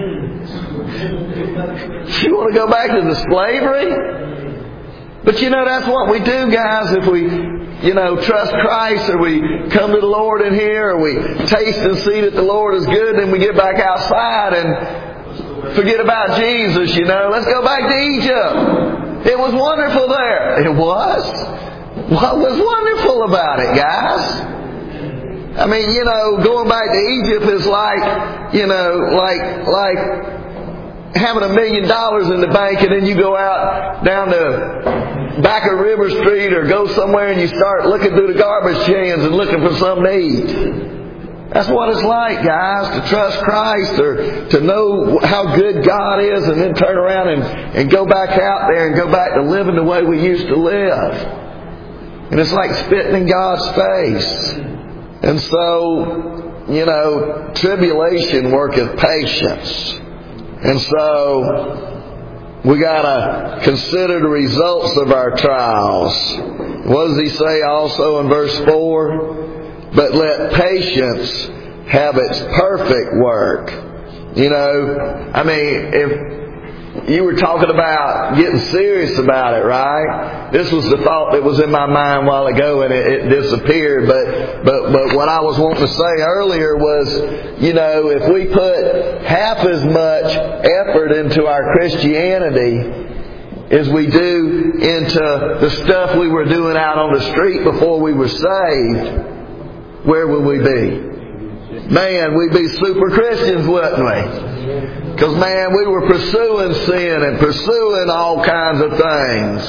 You want to go back to the slavery? But you know, that's what we do, guys, if we, you know, trust Christ, or we come to the Lord in here, or we taste and see that the Lord is good, then we get back outside and forget about Jesus, you know. Let's go back to Egypt. It was wonderful there. It was? What was wonderful about it, guys? I mean, you know, going back to Egypt is like, you know, like, like having a million dollars in the bank, and then you go out down the back of River Street or go somewhere and you start looking through the garbage cans and looking for something to eat. That's what it's like, guys, to trust Christ, or to know how good God is, and then turn around and, and go back out there and go back to living the way we used to live. And it's like spitting in God's face. And so, you know, tribulation worketh patience. And so, we gotta consider the results of our trials. What does he say also in verse four? But let patience have its perfect work. You know, I mean, if you were talking about getting serious about it, right? This was the thought that was in my mind a while ago, and it, it disappeared. But, but, but what I was wanting to say earlier was, you know, if we put half as much effort into our Christianity as we do into the stuff we were doing out on the street before we were saved, where would we be? Man, we'd be super Christians, wouldn't we? Because, man, we were pursuing sin and pursuing all kinds of things.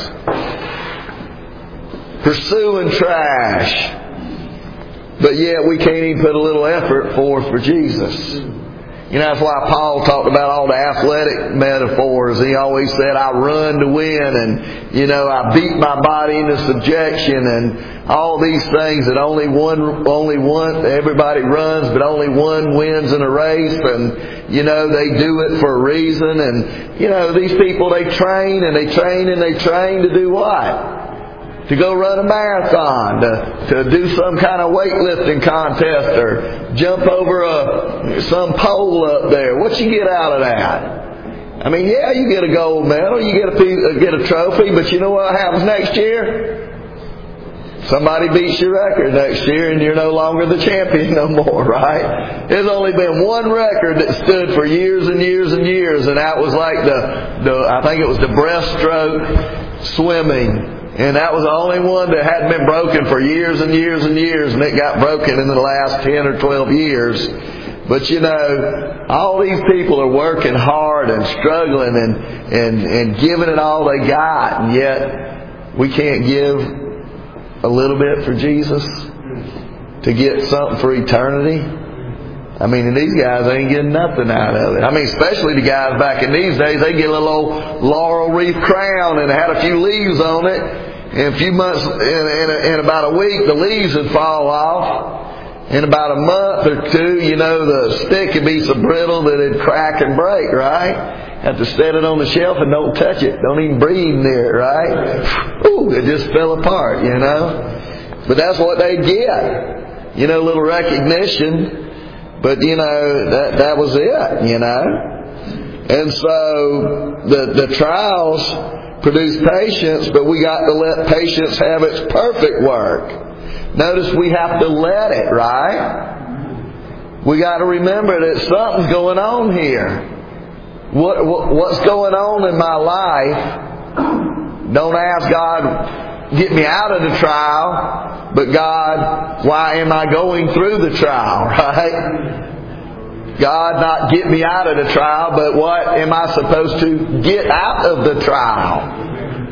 Pursuing trash. But yet we can't even put a little effort forth for Jesus. You know, that's why Paul talked about all the athletic metaphors. He always said, I run to win, and, you know, I beat my body into subjection, and all these things that only one, only one, everybody runs, but only one wins in a race, and, you know, they do it for a reason. And, you know, these people, they train and they train and they train to do what? To go run a marathon, to, to do some kind of weightlifting contest, or jump over a, some pole up there. What you get out of that? I mean, yeah, you get a gold medal, you get a piece, get a trophy, but you know what happens next year? Somebody beats your record next year, and you're no longer the champion no more, right? There's only been one record that stood for years and years and years, and that was like the, the I think it was the breaststroke swimming. And that was the only one that hadn't been broken for years and years and years, and it got broken in the last ten or twelve years. But you know, all these people are working hard and struggling and, and, and giving it all they got, and yet we can't give a little bit for Jesus to get something for eternity. I mean, and these guys ain't getting nothing out of it. I mean, especially the guys back in these days, they get a little old laurel wreath crown and it had a few leaves on it. And a few months, in, in, in about a week, the leaves would fall off. In about a month or two, you know, the stick would be so brittle that it'd crack and break, right? Have to set it on the shelf and don't touch it. Don't even breathe near it, right? Ooh, it just fell apart, you know. But that's what they'd get. You know, a little recognition. But, you know, that that was it, you know. And so the the trials produce patience, but we got to let patience have its perfect work. Notice we have to let it, right? We got to remember that something's going on here. What, what what's going on in my life? Don't ask God, get me out of the trial, but God, why am I going through the trial, right? God, not get me out of the trial, but what am I supposed to get out of the trial?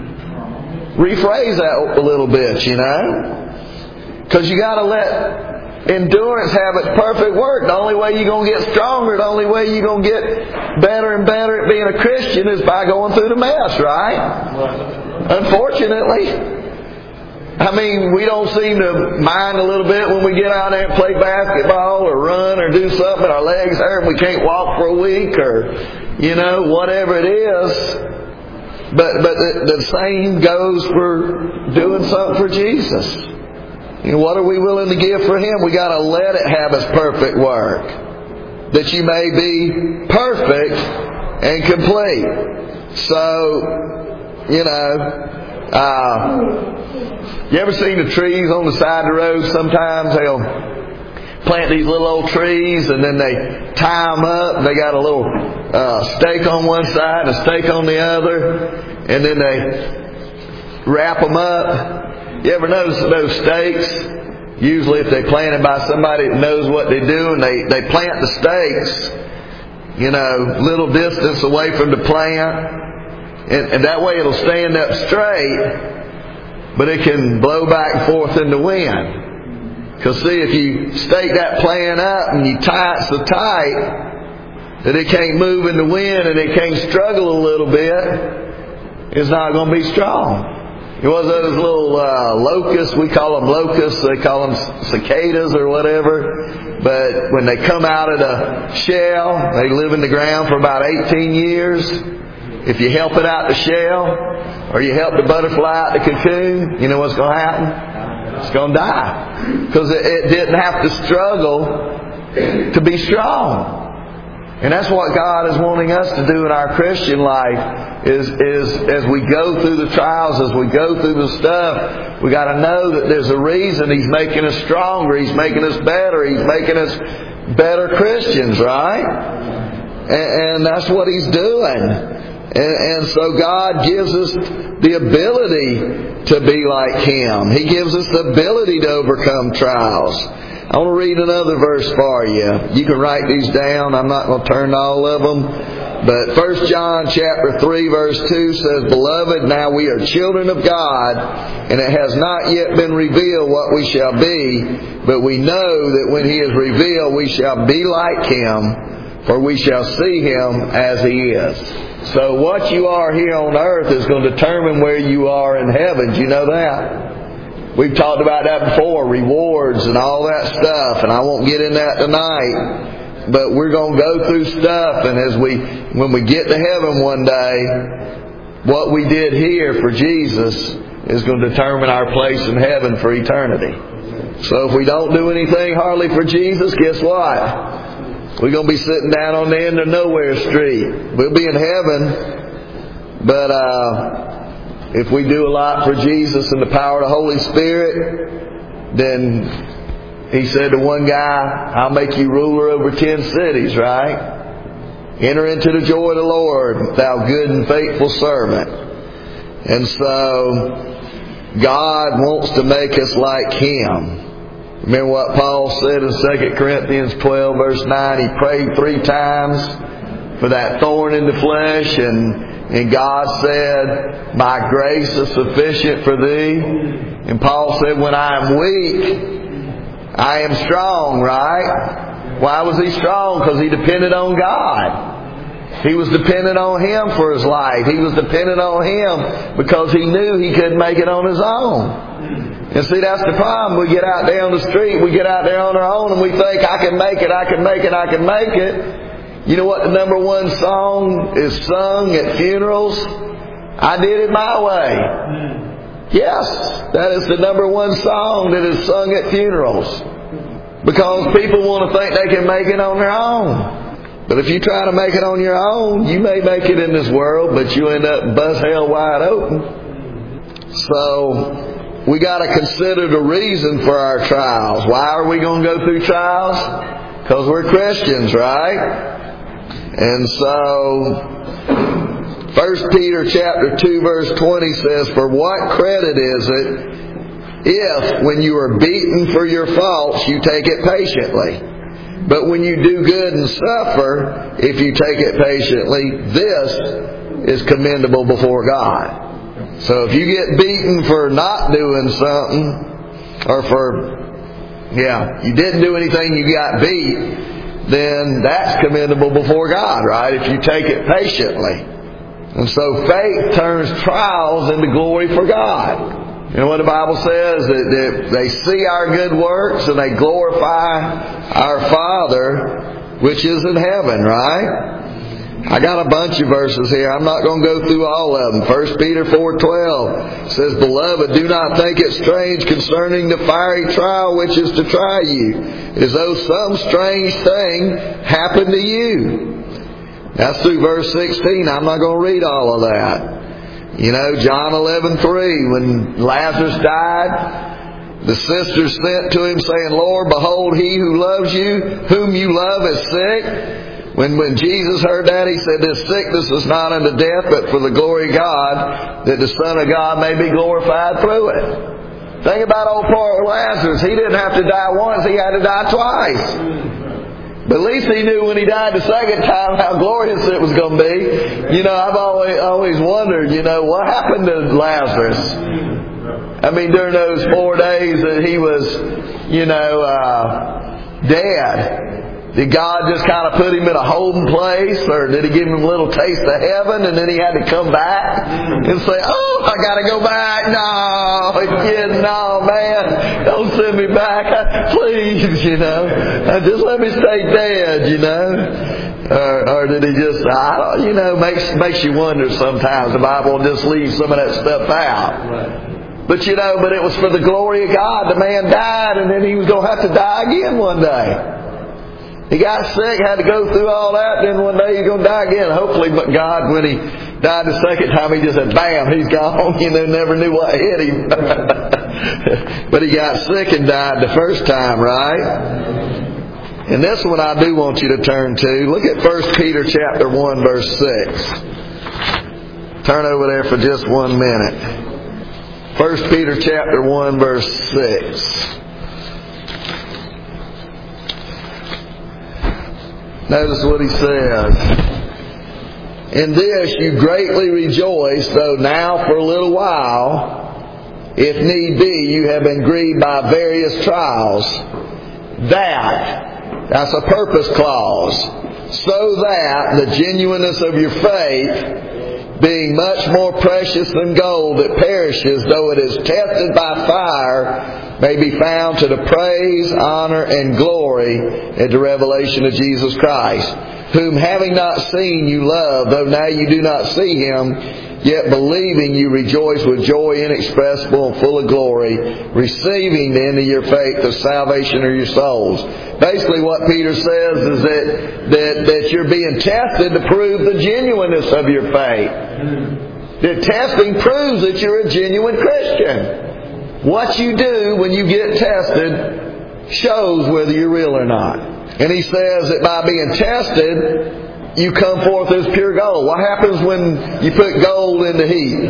Rephrase that a little bit, you know? Because you got to let endurance have its perfect work. The only way you're going to get stronger, the only way you're going to get better and better at being a Christian is by going through the mess, right? Unfortunately. I mean, we don't seem to mind a little bit when we get out there and play basketball or run or do something. Our legs hurt and we can't walk for a week, or, you know, whatever it is. But but the, the same goes for doing something for Jesus. You know, what are we willing to give for Him? We got to let it have its perfect work, that you may be perfect and complete. So, you know, uh, you ever seen the trees on the side of the road? Sometimes they'll plant these little old trees and then they tie them up. They got a little uh, stake on one side and a stake on the other, and then they wrap them up. You ever notice those stakes? Usually if they're planted by somebody that knows what they're doing, they, they plant the stakes, you know, little distance away from the plant. And, and that way it'll stand up straight, but it can blow back and forth in the wind. Because see, if you stake that plant up and you tie it so tight that it can't move in the wind and it can't struggle a little bit, it's not going to be strong. It was those little uh, locusts, we call them locusts, they call them cicadas or whatever. But when they come out of the shell, they live in the ground for about eighteen years. If you help it out the shell, or you help the butterfly out the cocoon, you know what's going to happen? It's going to die. Because it, it didn't have to struggle to be strong. And that's what God is wanting us to do in our Christian life, is, is as we go through the trials, as we go through the stuff, we got to know that there's a reason He's making us stronger, He's making us better, He's making us better Christians, right? And, and that's what He's doing. And, and so God gives us the ability to be like Him. He gives us the ability to overcome trials. I want to read another verse for you. You can write these down. I'm not going to turn to all of them. But First John chapter three verse two says, Beloved, now we are children of God, and it has not yet been revealed what we shall be, but we know that when He is revealed we shall be like Him, for we shall see Him as He is. So what you are here on earth is going to determine where you are in heaven. Do you know that? We've talked about that before, rewards and all that stuff, and I won't get in that tonight. But we're going to go through stuff, and as we, when we get to heaven one day, what we did here for Jesus is going to determine our place in heaven for eternity. So if we don't do anything hardly for Jesus, guess what? We're going to be sitting down on the end of nowhere street. We'll be in heaven, but uh, if we do a lot for Jesus and the power of the Holy Spirit, then He said to one guy, I'll make you ruler over ten cities, right? Enter into the joy of the Lord, thou good and faithful servant. And so God wants to make us like Him. Remember what Paul said in Second Corinthians twelve verse nine? He prayed three times for that thorn in the flesh, and, and God said, My grace is sufficient for thee. And Paul said, when I am weak, I am strong, right? Why was he strong? Because he depended on God. He was dependent on Him for his life. He was dependent on Him because he knew he couldn't make it on his own. And see, that's the problem. We get out there on the street, we get out there on our own, and we think, I can make it, I can make it, I can make it. You know what the number one song is sung at funerals? I did it my way. Yes, that is the number one song that is sung at funerals. Because people want to think they can make it on their own. But if you try to make it on your own, you may make it in this world, but you end up buzz hell wide open. So we got to consider the reason for our trials. Why are we going to go through trials? Because we're Christians, right? And so First Peter chapter two verse twenty says, For what credit is it if when you are beaten for your faults you take it patiently? But when you do good and suffer, if you take it patiently, this is commendable before God. So if you get beaten for not doing something, or for, yeah, you didn't do anything, you got beat, then that's commendable before God, right? If you take it patiently. And so faith turns trials into glory for God. You know what the Bible says? That they see our good works and they glorify our Father which is in heaven, right? I got a bunch of verses here. I'm not going to go through all of them. First Peter four twelve says, Beloved, do not think it strange concerning the fiery trial which is to try you, as though some strange thing happened to you. That's through verse sixteen. I'm not going to read all of that. You know, John eleven three, when Lazarus died, the sisters sent to him saying, Lord, behold, he who loves you, whom you love, is sick. When, when Jesus heard that, He said, This sickness is not unto death, but for the glory of God, that the Son of God may be glorified through it. Think about old poor Lazarus. He didn't have to die once, he had to die twice. But at least he knew when he died the second time how glorious it was going to be. You know, I've always, always wondered, you know, what happened to Lazarus? I mean, during those four days that he was, you know, uh, dead. Did God just kind of put him in a holding place, or did He give him a little taste of heaven and then he had to come back and say, oh, I got to go back? No, kid, no, man, don't send me back, please, you know. Just let me stay dead, you know. Or, or did He just, I don't, you know, makes, makes you wonder sometimes. The Bible will just leave some of that stuff out. But you know, but it was for the glory of God. The man died and then he was going to have to die again one day. He got sick, had to go through all that, then one day he's going to die again. Hopefully, but God, when he died the second time, He just said, bam, he's gone. You know, never knew what hit him. But he got sick and died the first time, right? And this one I do want you to turn to. Look at First Peter chapter one, verse six. Turn over there for just one minute. First Peter chapter one, verse six. Notice what he says. In this you greatly rejoice, though now for a little while, if need be, you have been grieved by various trials. That, that's a purpose clause, so that the genuineness of your faith, being much more precious than gold that perishes, though it is tested by fire, may be found to the praise, honor, and glory at the revelation of Jesus Christ, whom having not seen you love, though now you do not see Him, yet believing you rejoice with joy inexpressible and full of glory, receiving the end of your faith, the salvation of your souls. Basically what Peter says is that, that, that you're being tested to prove the genuineness of your faith. The testing proves that you're a genuine Christian. What you do when you get tested shows whether you're real or not. And he says that by being tested, you come forth as pure gold. What happens when you put gold in the heat?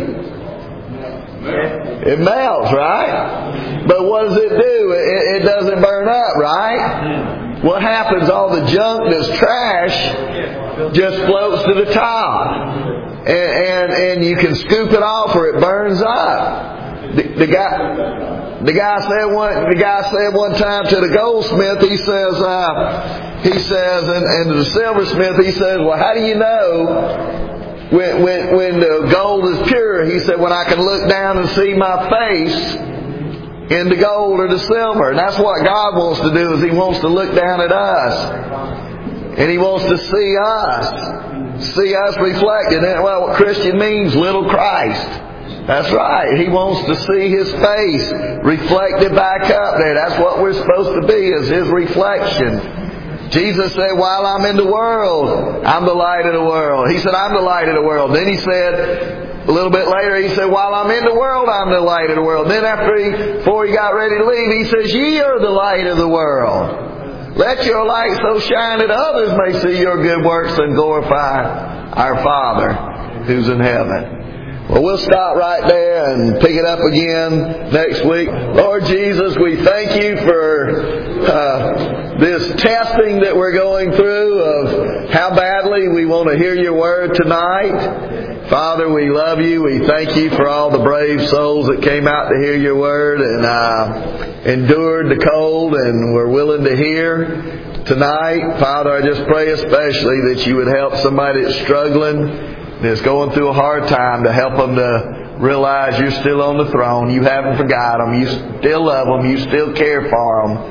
It melts, right? But what does it do? It, it doesn't burn up, right? What happens? All the junk that's trash just floats to the top. And, and, and you can scoop it off or it burns up. The, the guy, the guy said one. The guy said one time to the goldsmith. He says, uh, he says, and, and to the silversmith, he says, "Well, how do you know when when when the gold is pure?" He said, "When I can look down and see my face in the gold or the silver." And that's what God wants to do. Is He wants to look down at us, and He wants to see us, see us reflected. And well, what Christian means, little Christ. That's right. He wants to see His face reflected back up there. That's what we're supposed to be, is His reflection. Jesus said, while I'm in the world, I'm the light of the world. He said, I'm the light of the world. Then He said, a little bit later, He said, while I'm in the world, I'm the light of the world. Then after he, before He got ready to leave, He says, ye are the light of the world. Let your light so shine that others may see your good works and glorify our Father who's in heaven. Well, we'll stop right there and pick it up again next week. Lord Jesus, we thank You for uh, this testing that we're going through of how badly we want to hear Your Word tonight. Father, we love You. We thank You for all the brave souls that came out to hear Your Word and uh, endured the cold and were willing to hear tonight. Father, I just pray especially that You would help somebody that's struggling, that's going through a hard time, to help them to realize You're still on the throne. You haven't forgot them. You still love them. You still care for them.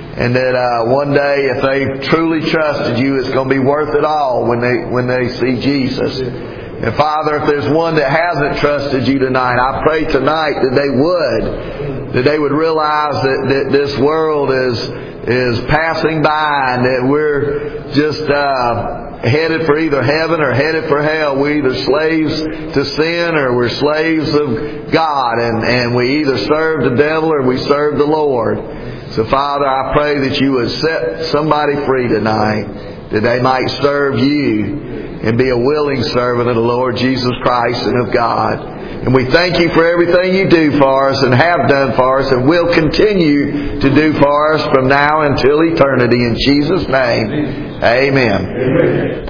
And that uh, one day, if they truly trusted you, it's going to be worth it all when they when they see Jesus. And Father, if there's one that hasn't trusted you tonight, I pray tonight that they would, that they would realize that, that this world is is passing by, and that we're just uh, headed for either heaven or headed for hell. We're either slaves to sin or we're slaves of God, and, and we either serve the devil or we serve the Lord. So Father, I pray that you would set somebody free tonight, that they might serve you and be a willing servant of the Lord Jesus Christ and of God. And we thank you for everything you do for us and have done for us and will continue to do for us from now until eternity. In Jesus' name, amen. Amen.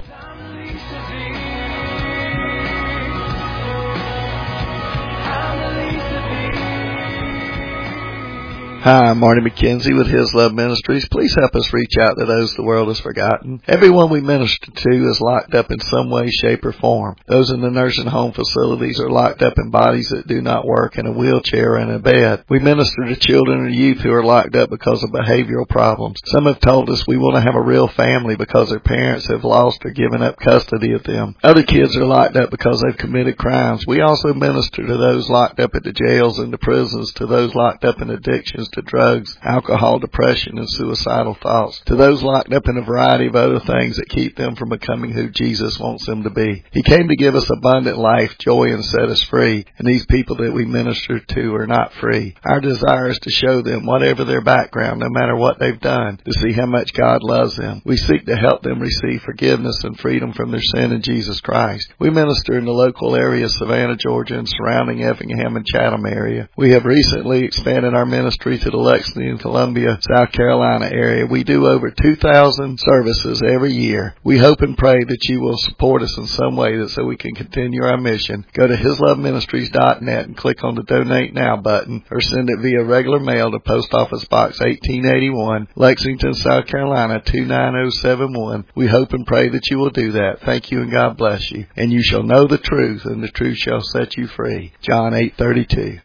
Hi, I'm Marty McKenzie with His Love Ministries. Please help us reach out to those the world has forgotten. Everyone we minister to is locked up in some way, shape, or form. Those in the nursing home facilities are locked up in bodies that do not work, in a wheelchair or in a bed. We minister to children and youth who are locked up because of behavioral problems. Some have told us we want to have a real family because their parents have lost or given up custody of them. Other kids are locked up because they've committed crimes. We also minister to those locked up at the jails and the prisons, to those locked up in addictions to drugs, alcohol, depression, and suicidal thoughts, to those locked up in a variety of other things that keep them from becoming who Jesus wants them to be. He came to give us abundant life, joy, and set us free, and these people that we minister to are not free. Our desire is to show them, whatever their background, no matter what they've done, to see how much God loves them. We seek to help them receive forgiveness and freedom from their sin in Jesus Christ. We minister in the local area of Savannah, Georgia, and surrounding Effingham and Chatham area. We have recently expanded our ministry to the Lexington, Columbia, South Carolina area. We do over two thousand services every year. We hope and pray that you will support us in some way that so we can continue our mission. Go to his love ministries dot net and click on the Donate Now button, or send it via regular mail to Post Office Box eighteen eighty-one, Lexington, South Carolina two nine zero seven one. We hope and pray that you will do that. Thank you, and God bless you. And you shall know the truth, and the truth shall set you free. John eight thirty-two.